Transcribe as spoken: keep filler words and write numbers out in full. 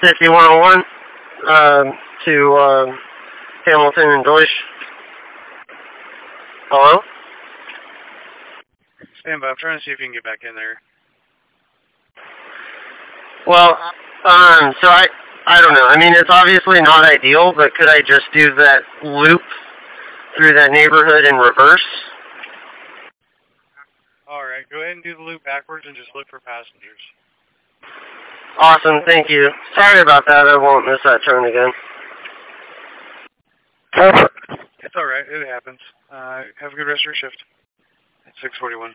fifty-one oh one uh, to uh, Hamilton and Deutsch. Hello? Stand by. I'm trying to see if you can get back in there. Well, um, so I, I don't know. I mean, it's obviously not ideal, but could I just do that loop through that neighborhood in reverse? Alright, go ahead and do the loop backwards and just look for passengers. Awesome, thank you. Sorry about that. I won't miss that turn again. It's alright. It happens. Uh, have a good rest of your shift. It's six forty-one.